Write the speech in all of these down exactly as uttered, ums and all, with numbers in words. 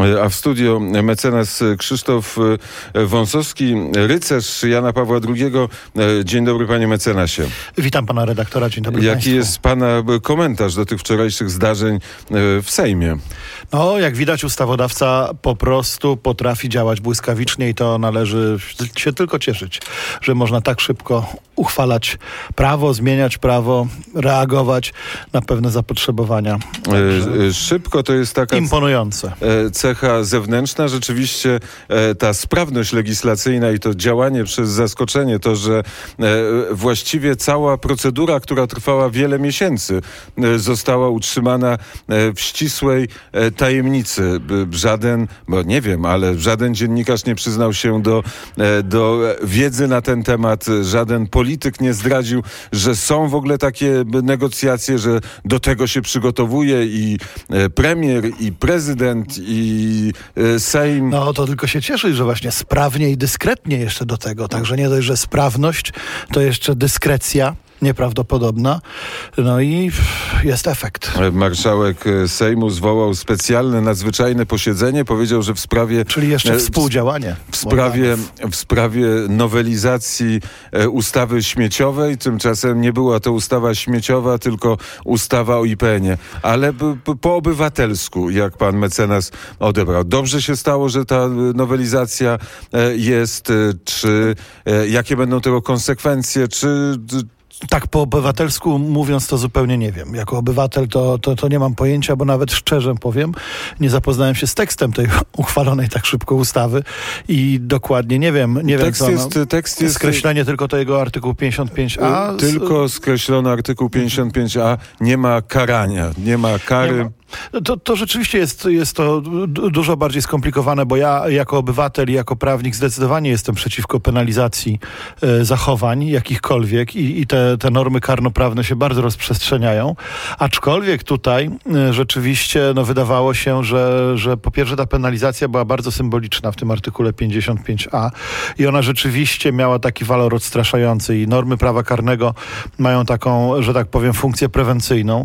A w studio mecenas Krzysztof Wąsowski, rycerz Jana Pawła drugiego. Dzień dobry, panie mecenasie. Witam pana redaktora, dzień dobry Jaki państwu. jest pana komentarz do tych wczorajszych zdarzeń w Sejmie? No, jak widać, ustawodawca po prostu potrafi działać błyskawicznie i to należy się tylko cieszyć, że można tak szybko uchwalać prawo, zmieniać prawo, reagować na pewne zapotrzebowania. Także szybko to jest taka imponujące cecha zewnętrzna. Rzeczywiście ta sprawność legislacyjna i to działanie przez zaskoczenie, to, że właściwie cała procedura, która trwała wiele miesięcy, została utrzymana w ścisłej tajemnicy. Żaden, bo nie wiem, ale żaden dziennikarz nie przyznał się do, do wiedzy na ten temat. Żaden polityk nie zdradził, że są w ogóle takie negocjacje, że do tego się przygotowuje i premier, i prezydent, i Sejm. No to tylko się cieszy, że właśnie sprawnie i dyskretnie jeszcze do tego. Także nie dość, że sprawność, to jeszcze dyskrecja nieprawdopodobna. No i jest efekt. Marszałek Sejmu zwołał specjalne, nadzwyczajne posiedzenie. Powiedział, że w sprawie... Czyli jeszcze współdziałanie. W sprawie, w sprawie nowelizacji ustawy śmieciowej. Tymczasem nie była to ustawa śmieciowa, tylko ustawa o I P N ie. Ale po obywatelsku, jak pan mecenas odebrał. Dobrze się stało, że ta nowelizacja jest. Czy jakie będą tego konsekwencje? Czy... Tak po obywatelsku mówiąc to zupełnie nie wiem. Jako obywatel to, to, to nie mam pojęcia, bo nawet szczerze powiem, nie zapoznałem się z tekstem tej uchwalonej tak szybko ustawy i dokładnie nie wiem. Nie tekst wiem jest, no, tekst jest skreślenie tylko tego artykułu pięćdziesiąt pięć a. Tylko skreślono artykuł pięćdziesiąt pięć a. Nie ma karania, nie ma kary. Nie ma. To, to rzeczywiście jest, jest to du- dużo bardziej skomplikowane, bo ja jako obywatel i jako prawnik zdecydowanie jestem przeciwko penalizacji e, zachowań jakichkolwiek i, i te, te normy karnoprawne się bardzo rozprzestrzeniają. Aczkolwiek tutaj e, rzeczywiście no, wydawało się, że, że po pierwsze ta penalizacja była bardzo symboliczna w tym artykule pięćdziesiąt pięć a i ona rzeczywiście miała taki walor odstraszający i normy prawa karnego mają taką, że tak powiem, funkcję prewencyjną.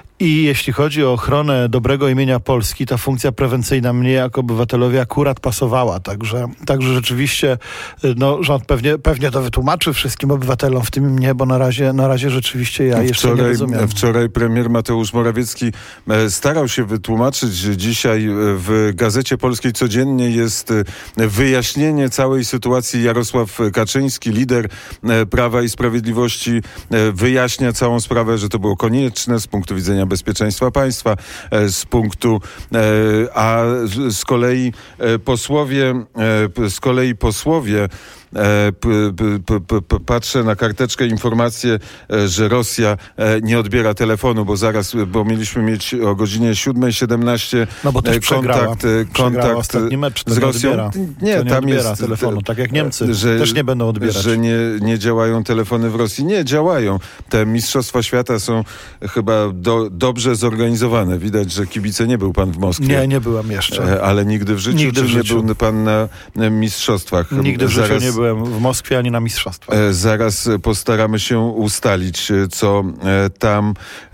I jeśli chodzi o ochronę dobrego imienia Polski, ta funkcja prewencyjna mnie jako obywatelowi akurat pasowała. Także, także rzeczywiście no, rząd pewnie, pewnie to wytłumaczy wszystkim obywatelom, w tym mnie, bo na razie, na razie rzeczywiście ja jeszcze wczoraj, nie rozumiem. Wczoraj premier Mateusz Morawiecki starał się wytłumaczyć. Dzisiaj w Gazecie Polskiej codziennie jest wyjaśnienie całej sytuacji. Jarosław Kaczyński, lider Prawa i Sprawiedliwości, wyjaśnia całą sprawę, że to było konieczne z punktu widzenia bezpieczeństwa państwa, z punktu, a z kolei posłowie, z kolei posłowie P, p, p, p, patrzę na karteczkę, informację, że Rosja nie odbiera telefonu, bo zaraz, bo mieliśmy mieć o godzinie siódmej siedemnaście no bo też kontakt, kontakt ostatni mecz, z Rosją. Nie, odbiera, nie, nie tam odbiera jest telefonu, tak jak Niemcy że, też nie będą odbierać. Że nie, nie działają telefony w Rosji. Nie, działają. Te Mistrzostwa Świata są chyba do, dobrze zorganizowane. Widać, że kibice, nie był pan w Moskwie. Nie, nie byłem jeszcze. Ale nigdy w życiu, nigdy czy w życiu. nie był pan na mistrzostwach? Nigdy w Zaraz... życiu nie byłem w Moskwie ani na mistrzostwach. Zaraz postaramy się ustalić, co tam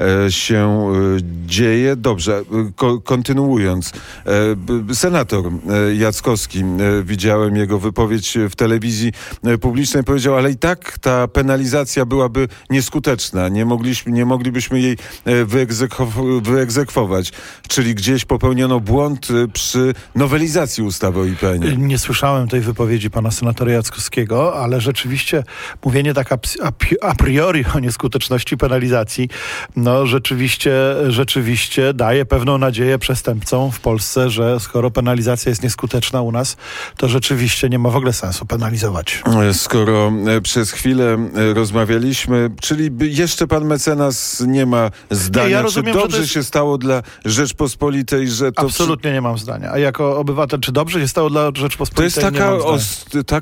się dzieje. Dobrze, ko- kontynuując. Senator Jackowski, widziałem jego wypowiedź w telewizji publicznej, powiedział, ale i tak ta penalizacja byłaby nieskuteczna. Nie, mogliśmy, nie moglibyśmy jej wyegzekw- wyegzekwować. Czyli gdzieś popełniono błąd przy nowelizacji ustawy o I P N ie. Nie słyszałem tej wypowiedzi pana senatora Jackowskiego, ale rzeczywiście mówienie tak a priori o nieskuteczności penalizacji, no rzeczywiście, rzeczywiście daje pewną nadzieję przestępcom w Polsce, że skoro penalizacja jest nieskuteczna u nas, to rzeczywiście nie ma w ogóle sensu penalizować. Skoro przez chwilę rozmawialiśmy, czyli jeszcze pan mecenas nie ma zdania, nie, ja rozumiem, czy dobrze jest... się stało dla Rzeczpospolitej, że to... Absolutnie nie mam zdania. A jako obywatel, czy dobrze się stało dla Rzeczpospolitej? To jest taka, os- taka ostra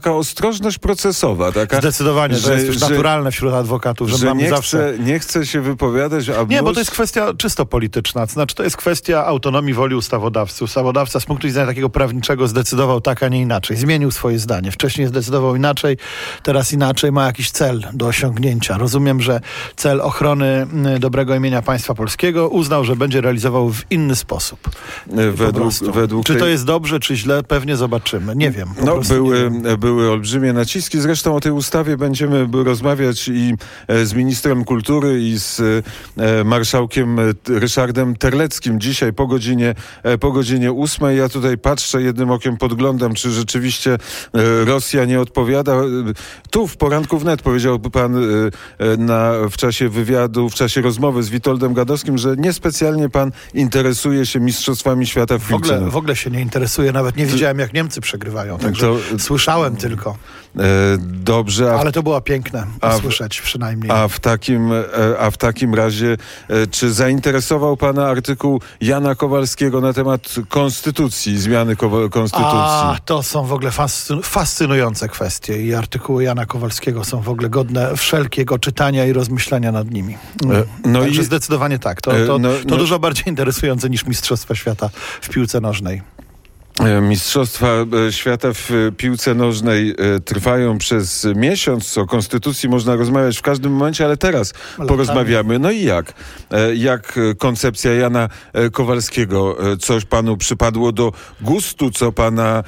ostrożność procesowa. Taka, Zdecydowanie, że, to jest już że, naturalne wśród adwokatów, że, że mamy nie zawsze... Chce, nie chce się wypowiadać, a Nie, mus... bo to jest kwestia czysto polityczna. To znaczy, to jest kwestia autonomii woli ustawodawcy. Ustawodawca z punktu widzenia takiego prawniczego zdecydował tak, a nie inaczej. Zmienił swoje zdanie. Wcześniej zdecydował inaczej, teraz inaczej, ma jakiś cel do osiągnięcia. Rozumiem, że cel ochrony dobrego imienia państwa polskiego uznał, że będzie realizował w inny sposób. Według, według czy tej... to jest dobrze, czy źle? Pewnie zobaczymy. Nie wiem. No, były, nie wiem. były olbrzymie naciski. Zresztą o tej ustawie będziemy rozmawiać i z ministrem kultury, i z marszałkiem Ryszardem Terleckim dzisiaj po godzinie, po godzinie ósmej. Ja tutaj patrzę, jednym okiem podglądam, czy rzeczywiście Rosja nie odpowiada. Tu w Poranku Wnet powiedział pan na, w czasie wywiadu, w czasie rozmowy z Witoldem Gadowskim, że niespecjalnie pan interesuje się mistrzostwami świata w piłce. W ogóle, w ogóle się nie interesuje, nawet nie widziałem, jak Niemcy przegrywają, także to, słyszałem tylko. E, dobrze. A w, Ale to było piękne a słyszeć przynajmniej. A w takim, a w takim razie, czy zainteresował pana artykuł Jana Kowalskiego na temat konstytucji, zmiany konstytucji? A, to są w ogóle fascy- fascynujące kwestie i artykuły Jana Kowalskiego są w ogóle godne wszelkiego czytania i rozmyślania nad nimi. E, no Także i zdecydowanie tak. To, to, no, to no, dużo bardziej interesujące niż Mistrzostwa Świata w piłce nożnej. Mistrzostwa Świata w piłce nożnej trwają przez miesiąc. O konstytucji można rozmawiać w każdym momencie, ale teraz ale porozmawiamy. No i jak? Jak koncepcja Jana Kowalskiego? Coś panu przypadło do gustu, co pana,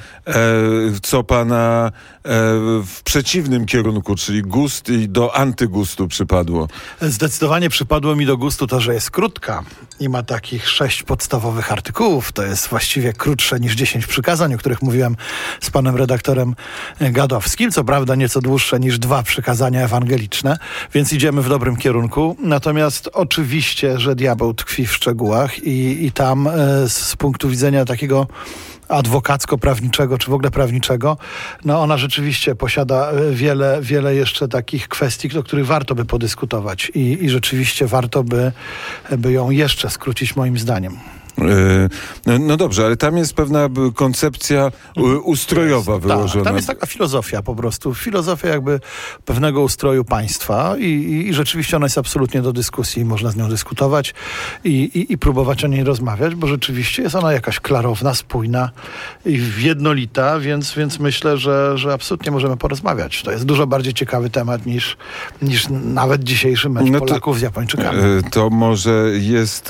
co pana w przeciwnym kierunku, czyli gust i do antygustu przypadło? Zdecydowanie przypadło mi do gustu to, że jest krótka i ma takich sześć podstawowych artykułów. To jest właściwie krótsze niż dziesięć przykazań, o których mówiłem z panem redaktorem Gadowskim. Co prawda nieco dłuższe niż dwa przykazania ewangeliczne, więc idziemy w dobrym kierunku. Natomiast oczywiście, że diabeł tkwi w szczegółach i, i tam e, z punktu widzenia takiego adwokacko-prawniczego, czy w ogóle prawniczego, no ona rzeczywiście posiada wiele, wiele jeszcze takich kwestii, o których warto by podyskutować i, i rzeczywiście warto by, by ją jeszcze skrócić moim zdaniem. No, no dobrze, ale tam jest pewna koncepcja ustrojowa jest, wyłożona. Tak, tam jest taka filozofia po prostu. Filozofia jakby pewnego ustroju państwa i, i, i rzeczywiście ona jest absolutnie do dyskusji. Można z nią dyskutować i, i, i próbować o niej rozmawiać, bo rzeczywiście jest ona jakaś klarowna, spójna i jednolita, więc, więc myślę, że, że absolutnie możemy porozmawiać. To jest dużo bardziej ciekawy temat niż, niż nawet dzisiejszy mecz no to, Polaków z Japończykami. To może jest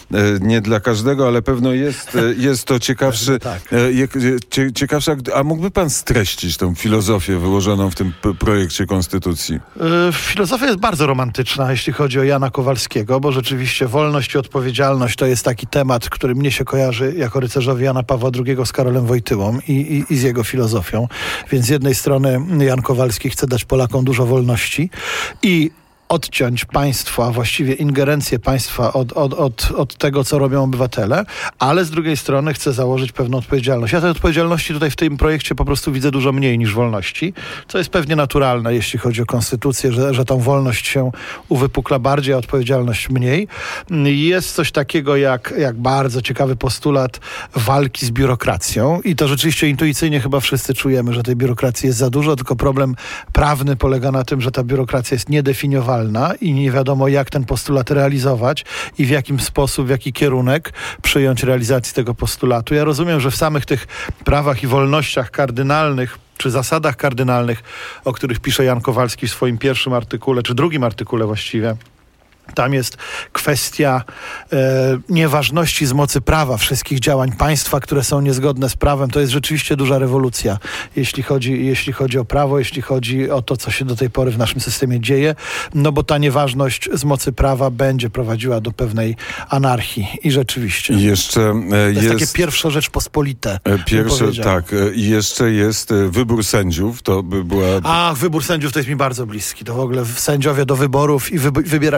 nie dla każdego, ale pewno jest, jest to ciekawsze, tak. cie, ciekawsze. A mógłby pan streścić tą filozofię wyłożoną w tym p- projekcie konstytucji? Yy, filozofia jest bardzo romantyczna, jeśli chodzi o Jana Kowalskiego, bo rzeczywiście wolność i odpowiedzialność to jest taki temat, który mnie się kojarzy jako rycerzowi Jana Pawła drugiego z Karolem Wojtyłą i, i, i z jego filozofią. Więc z jednej strony Jan Kowalski chce dać Polakom dużo wolności i odciąć państwo, a właściwie ingerencję państwa od, od, od, od tego, co robią obywatele, ale z drugiej strony chce założyć pewną odpowiedzialność. Ja tej odpowiedzialności tutaj w tym projekcie po prostu widzę dużo mniej niż wolności, co jest pewnie naturalne, jeśli chodzi o konstytucję, że, że tą wolność się uwypukla bardziej, a odpowiedzialność mniej. Jest coś takiego jak, jak bardzo ciekawy postulat walki z biurokracją i to rzeczywiście intuicyjnie chyba wszyscy czujemy, że tej biurokracji jest za dużo, tylko problem prawny polega na tym, że ta biurokracja jest niedefiniowalna i nie wiadomo, jak ten postulat realizować i w jakim sposób, w jaki kierunek przyjąć realizacji tego postulatu. Ja rozumiem, że w samych tych prawach i wolnościach kardynalnych czy zasadach kardynalnych, o których pisze Jan Kowalski w swoim pierwszym artykule, czy drugim artykule właściwie, tam jest kwestia e, nieważności z mocy prawa wszystkich działań państwa, które są niezgodne z prawem. To jest rzeczywiście duża rewolucja, jeśli chodzi, jeśli chodzi o prawo, jeśli chodzi o to, co się do tej pory w naszym systemie dzieje, no bo ta nieważność z mocy prawa będzie prowadziła do pewnej anarchii i rzeczywiście. I jeszcze e, to jest, jest takie pierwsze Rzeczpospolite. E, pierwsze, tak. E, I jeszcze jest e, wybór sędziów. To by była... Ach, wybór sędziów to jest mi bardzo bliski. To w ogóle sędziowie do wyborów i wy, wybierać sędziów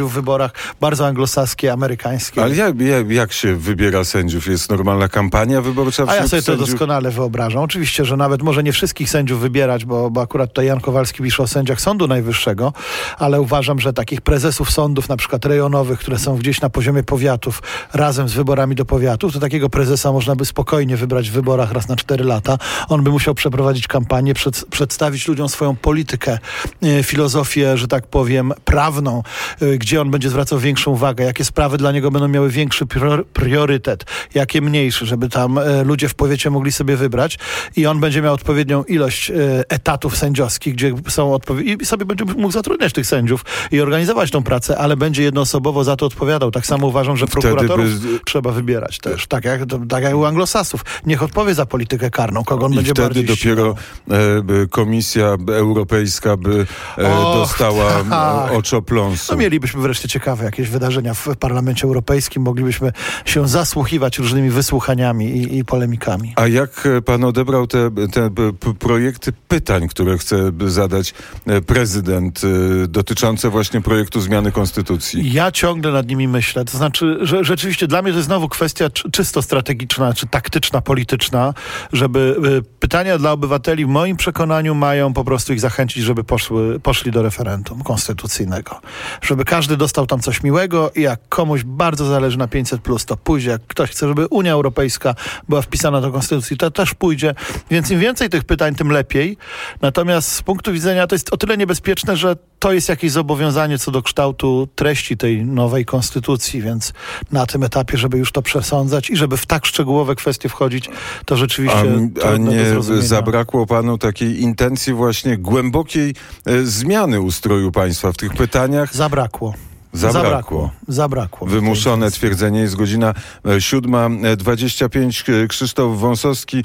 w wyborach, bardzo anglosaskie, amerykańskie. Ale jak, jak, jak się wybiera sędziów? Jest normalna kampania wyborcza wśród A ja sobie sędziów? to doskonale wyobrażam. Oczywiście, że nawet może nie wszystkich sędziów wybierać, bo, bo akurat tutaj Jan Kowalski pisze o sędziach Sądu Najwyższego, ale uważam, że takich prezesów sądów, na przykład rejonowych, które są gdzieś na poziomie powiatów, razem z wyborami do powiatów, to takiego prezesa można by spokojnie wybrać w wyborach raz na cztery lata. On by musiał przeprowadzić kampanię, przed, przedstawić ludziom swoją politykę, e, filozofię, że tak powiem, prawną, e, gdzie on będzie zwracał większą uwagę, jakie sprawy dla niego będą miały większy prior, priorytet, jakie mniejszy, żeby tam e, ludzie w powiecie mogli sobie wybrać i on będzie miał odpowiednią ilość e, etatów sędziowskich, gdzie są odpowiedzi i sobie będzie mógł zatrudniać tych sędziów i organizować tą pracę, ale będzie jednoosobowo za to odpowiadał. Tak samo uważam, że prokuratorów by... trzeba wybierać też, tak jak, tak jak u anglosasów. Niech odpowie za politykę karną, kogo on I będzie bardziej wtedy dopiero e, Komisja Europejska by e, Och, dostała tak. oczopląsu. No mielibyśmy wreszcie ciekawe jakieś wydarzenia w Parlamencie Europejskim, moglibyśmy się zasłuchiwać różnymi wysłuchaniami i, i polemikami. A jak pan odebrał te, te projekty pytań, które chce zadać prezydent, dotyczące właśnie projektu zmiany konstytucji? Ja ciągle nad nimi myślę. To znaczy, że rzeczywiście dla mnie to jest znowu kwestia czysto strategiczna, czy taktyczna, polityczna, żeby pytania dla obywateli w moim przekonaniu mają po prostu ich zachęcić, żeby poszły, poszli do referendum konstytucyjnego. Żeby każdy dostał tam coś miłego i jak komuś bardzo zależy na pięćset plus, to pójdzie. Jak ktoś chce, żeby Unia Europejska była wpisana do konstytucji, to też pójdzie. Więc im więcej tych pytań, tym lepiej. Natomiast z punktu widzenia to jest o tyle niebezpieczne, że to jest jakieś zobowiązanie co do kształtu treści tej nowej konstytucji, więc na tym etapie, żeby już to przesądzać i żeby w tak szczegółowe kwestie wchodzić, to rzeczywiście A, a nie zabrakło panu takiej intencji właśnie głębokiej e, zmiany ustroju państwa w tych pytaniach? Zabrakło. Zabrakło. Zabrakło. Zabrakło. Wymuszone twierdzenie. Jest godzina siódma dwadzieścia pięć. Krzysztof Wąsowski,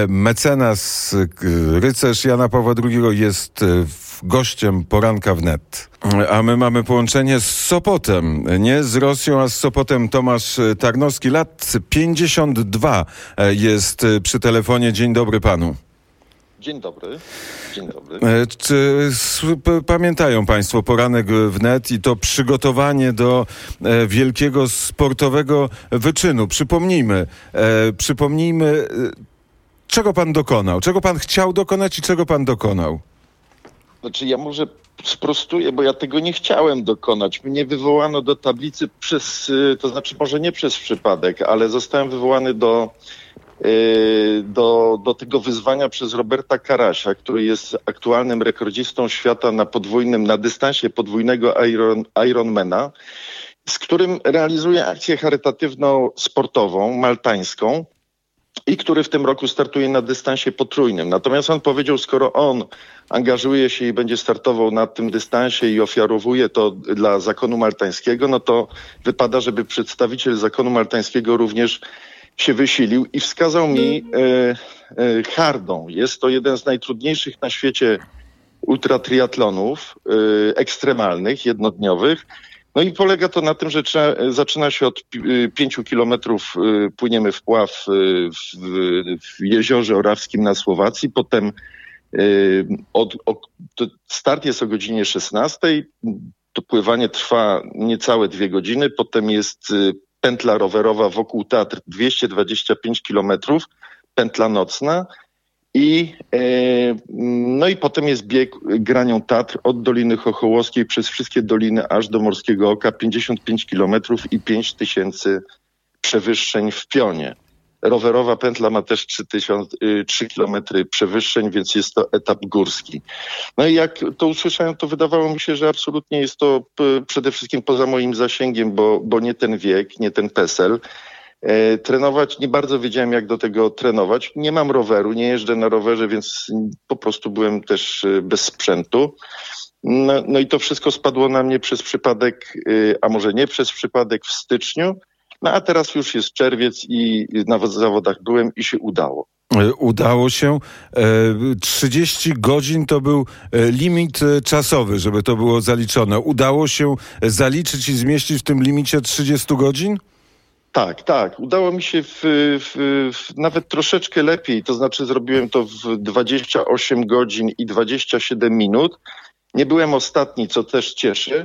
mecenas, rycerz Jana Pawła drugiego jest gościem Poranka Wnet. A my mamy połączenie z Sopotem. Nie z Rosją, a z Sopotem. Tomasz Tarnowski, lat pięćdziesiąt dwa, jest przy telefonie. Dzień dobry panu. Dzień dobry. Dzień dobry. Czy pamiętają państwo Poranek Wnet i to przygotowanie do e, wielkiego sportowego wyczynu? Przypomnijmy, e, przypomnijmy, e, czego pan dokonał, czego pan chciał dokonać i czego pan dokonał? Znaczy ja może sprostuję, bo ja tego nie chciałem dokonać. Mnie wywołano do tablicy przez, to znaczy może nie przez przypadek, ale zostałem wywołany do Do, do tego wyzwania przez Roberta Karasia, który jest aktualnym rekordzistą świata na podwójnym, na dystansie podwójnego Iron, Ironmana, z którym realizuje akcję charytatywną sportową, maltańską i który w tym roku startuje na dystansie potrójnym. Natomiast on powiedział, skoro on angażuje się i będzie startował na tym dystansie i ofiarowuje to dla zakonu maltańskiego, no to wypada, żeby przedstawiciel zakonu maltańskiego również się wysilił i wskazał mi e, e, hardą. Jest to jeden z najtrudniejszych na świecie ultratriatlonów e, ekstremalnych, jednodniowych. No i polega to na tym, że trzeba, zaczyna się od pięciu kilometrów, e, płyniemy w pław e, w, w jeziorze Orawskim na Słowacji, potem e, od, od, start jest o godzinie szesnastej, to pływanie trwa niecałe dwie godziny, potem jest e, pętla rowerowa wokół Tatr dwieście dwadzieścia pięć kilometrów, pętla nocna i e, no i potem jest bieg granią Tatr od Doliny Chochołowskiej przez wszystkie doliny aż do Morskiego Oka, pięćdziesiąt pięć kilometrów i pięć tysięcy przewyższeń w pionie. Rowerowa pętla ma też trzy kilometry przewyższeń, więc jest to etap górski. No i jak to usłyszałem, to wydawało mi się, że absolutnie jest to p- przede wszystkim poza moim zasięgiem, bo, bo nie ten wiek, nie ten PESEL. E, trenować, nie bardzo wiedziałem, jak do tego trenować. Nie mam roweru, nie jeżdżę na rowerze, więc po prostu byłem też bez sprzętu. No, no i to wszystko spadło na mnie przez przypadek, a może nie przez przypadek w styczniu. No a teraz już jest czerwiec i na zawodach byłem i się udało. Udało się. trzydzieści godzin to był limit czasowy, żeby to było zaliczone. Udało się zaliczyć i zmieścić w tym limicie trzydzieści godzin? Tak, tak. Udało mi się w, w, w nawet troszeczkę lepiej. To znaczy zrobiłem to w dwadzieścia osiem godzin i dwadzieścia siedem minut. Nie byłem ostatni, co też cieszy.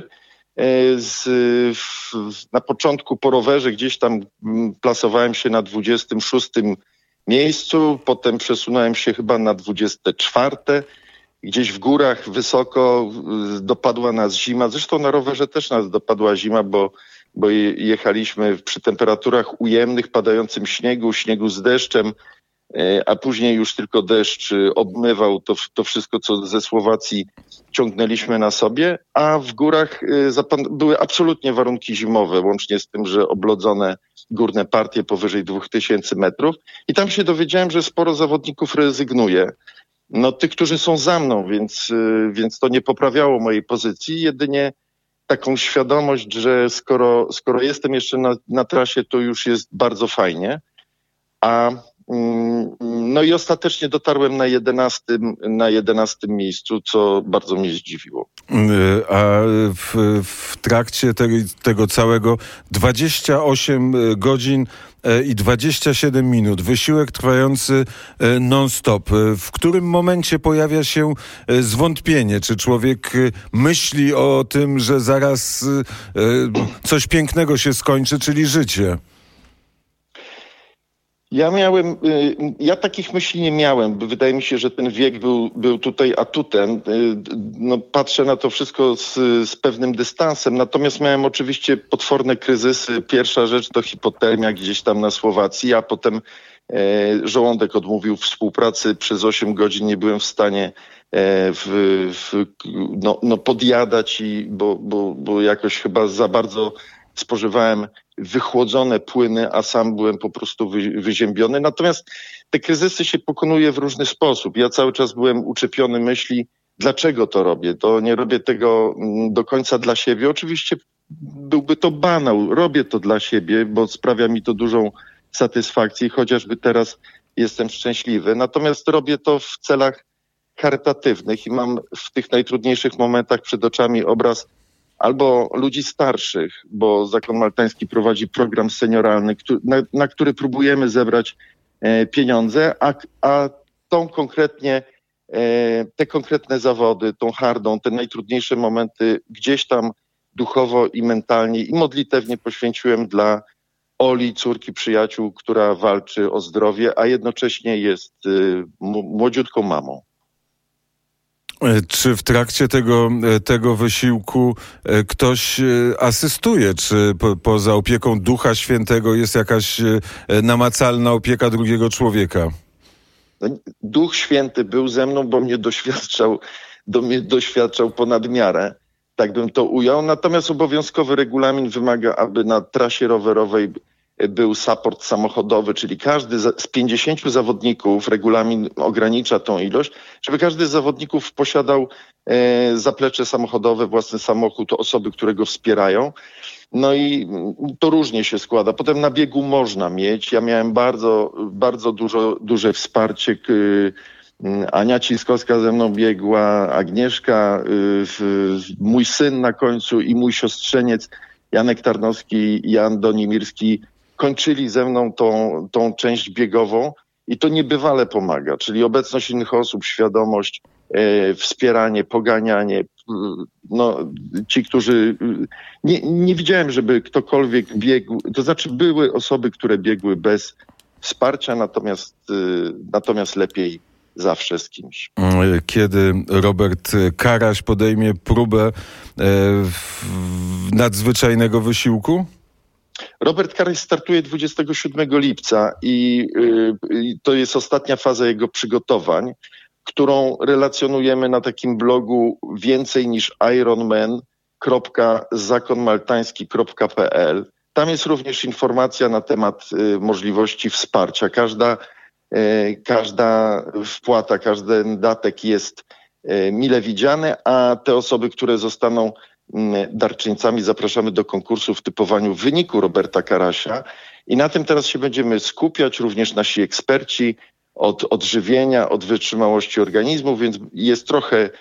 Z, w, na początku po rowerze gdzieś tam plasowałem się na dwudziestym szóstym miejscu, potem przesunąłem się chyba na dwudzieste czwarte. Gdzieś w górach wysoko dopadła nas zima. Zresztą na rowerze też nas dopadła zima, bo, bo jechaliśmy przy temperaturach ujemnych, padającym śniegu, śniegu z deszczem, a później już tylko deszcz obmywał to, to wszystko, co ze Słowacji ciągnęliśmy na sobie, a w górach były absolutnie warunki zimowe, łącznie z tym, że oblodzone górne partie powyżej dwóch tysięcy metrów i tam się dowiedziałem, że sporo zawodników rezygnuje. No tych, którzy są za mną, więc, więc to nie poprawiało mojej pozycji, jedynie taką świadomość, że skoro, skoro jestem jeszcze na, na trasie, to już jest bardzo fajnie, a no i ostatecznie dotarłem na jedenastym, na jedenastym miejscu, co bardzo mnie zdziwiło. A w, w trakcie te, tego całego dwadzieścia osiem godzin i dwadzieścia siedem minut, wysiłek trwający non-stop. W którym momencie pojawia się zwątpienie? Czy człowiek myśli o tym, że zaraz coś pięknego się skończy, czyli życie? Ja miałem, ja takich myśli nie miałem, bo wydaje mi się, że ten wiek był, był tutaj atutem. No, patrzę na to wszystko z, z pewnym dystansem, natomiast miałem oczywiście potworne kryzysy. Pierwsza rzecz to hipotermia gdzieś tam na Słowacji, a potem e, żołądek odmówił współpracy. Przez osiem godzin nie byłem w stanie e, w, w, no, no podjadać, i, bo, bo, bo jakoś chyba za bardzo spożywałem wychłodzone płyny, a sam byłem po prostu wy, wyziębiony. Natomiast te kryzysy się pokonuje w różny sposób. Ja cały czas byłem uczepiony myśli, dlaczego to robię? To nie robię tego do końca dla siebie. Oczywiście byłby to banał. Robię to dla siebie, bo sprawia mi to dużą satysfakcję, chociażby teraz jestem szczęśliwy. Natomiast robię to w celach charytatywnych i mam w tych najtrudniejszych momentach przed oczami obraz albo ludzi starszych, bo Zakon Maltański prowadzi program senioralny, który, na, na który próbujemy zebrać e, pieniądze, a, a tą konkretnie, e, te konkretne zawody, tą hardą, te najtrudniejsze momenty gdzieś tam duchowo i mentalnie i modlitewnie poświęciłem dla Oli, córki przyjaciół, która walczy o zdrowie, a jednocześnie jest e, młodziutką mamą. Czy w trakcie tego, tego wysiłku ktoś asystuje? Czy po, poza opieką Ducha Świętego jest jakaś namacalna opieka drugiego człowieka? Duch Święty był ze mną, bo mnie doświadczał, do mnie doświadczał ponad miarę, tak bym to ujął. Natomiast obowiązkowy regulamin wymaga, aby na trasie rowerowej był support samochodowy, czyli każdy z pięćdziesięciu zawodników, regulamin ogranicza tą ilość, żeby każdy z zawodników posiadał e, zaplecze samochodowe, własny samochód, osoby, które go wspierają. No i to różnie się składa. Potem na biegu można mieć. Ja miałem bardzo, bardzo dużo, duże wsparcie. Ania Ciskowska ze mną biegła, Agnieszka, mój syn na końcu i mój siostrzeniec Janek Tarnowski i Jan Donimirski kończyli ze mną tą, tą część biegową i to niebywale pomaga, czyli obecność innych osób, świadomość, e, wspieranie, poganianie. No, ci, którzy... Nie, nie widziałem, żeby ktokolwiek biegł, to znaczy były osoby, które biegły bez wsparcia, natomiast, e, natomiast lepiej zawsze z kimś. Kiedy Robert Karaś podejmie próbę e, nadzwyczajnego wysiłku? Robert Karaś startuje dwudziestego siódmego lipca i y, to jest ostatnia faza jego przygotowań, którą relacjonujemy na takim blogu więcej niż ironman kropka zakon maltański kropka p l. Tam jest również informacja na temat y, możliwości wsparcia. Każda, y, każda wpłata, każdy datek jest y, mile widziany, a te osoby, które zostaną darczyńcami, zapraszamy do konkursu w typowaniu wyniku Roberta Karasia i na tym teraz się będziemy skupiać, również nasi eksperci od odżywienia, od wytrzymałości organizmu, więc jest trochę,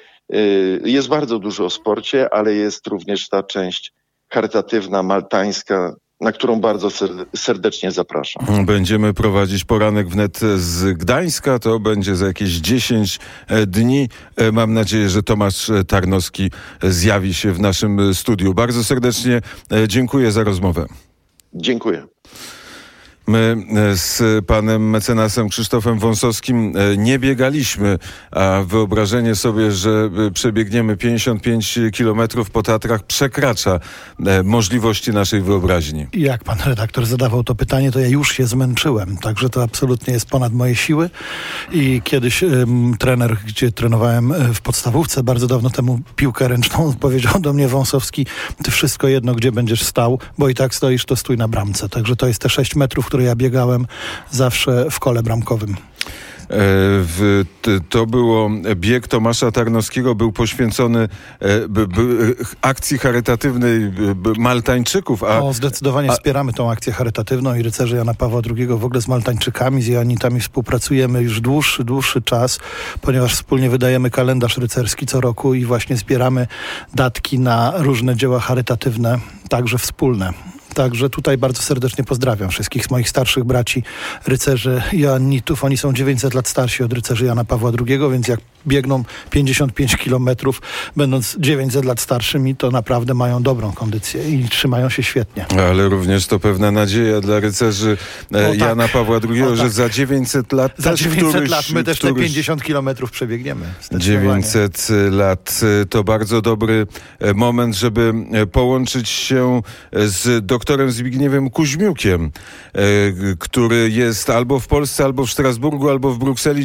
jest bardzo dużo o sporcie, ale jest również ta część charytatywna, maltańska, na którą bardzo serdecznie zapraszam. Będziemy prowadzić poranek wnet z Gdańska. To będzie za jakieś dziesięć dni. Mam nadzieję, że Tomasz Tarnowski zjawi się w naszym studiu. Bardzo serdecznie dziękuję za rozmowę. Dziękuję. My z panem mecenasem Krzysztofem Wąsowskim nie biegaliśmy, a wyobrażenie sobie, że przebiegniemy pięćdziesiąt pięć kilometrów po Tatrach przekracza możliwości naszej wyobraźni. Jak pan redaktor zadawał to pytanie, to ja już się zmęczyłem, także to absolutnie jest ponad moje siły i kiedyś um, trener, gdzie trenowałem w podstawówce, bardzo dawno temu piłkę ręczną, powiedział do mnie Wąsowski, ty wszystko jedno, gdzie będziesz stał, bo i tak stoisz, to stój na bramce. Także to jest te sześć metrów, które ja biegałem zawsze w kole bramkowym. W, to było bieg Tomasza Tarnowskiego, był poświęcony b, b, akcji charytatywnej b, Maltańczyków. A, o, zdecydowanie a, wspieramy tą akcję charytatywną i rycerzy Jana Pawła drugiego w ogóle z Maltańczykami, z Joannitami współpracujemy już dłuższy, dłuższy czas, ponieważ wspólnie wydajemy kalendarz rycerski co roku i właśnie zbieramy datki na różne dzieła charytatywne, także wspólne. Także tutaj bardzo serdecznie pozdrawiam wszystkich z moich starszych braci rycerzy Joannitów. Oni są dziewięćset lat starsi od rycerzy Jana Pawła drugiego, więc jak biegną pięćdziesiąt pięć kilometrów, będąc dziewięćset lat starszymi, to naprawdę mają dobrą kondycję i trzymają się świetnie. Ale również to pewna nadzieja dla rycerzy e, Jana tak. Pawła drugiego, że tak. za dziewięćset lat za też dziewięćset któryś, lat my też któryś... te pięćdziesiąt kilometrów przebiegniemy. dziewięćset lat to bardzo dobry moment, żeby połączyć się z doktorem Zbigniewem Kuźmiukiem, który jest albo w Polsce, albo w Strasburgu, albo w Brukseli.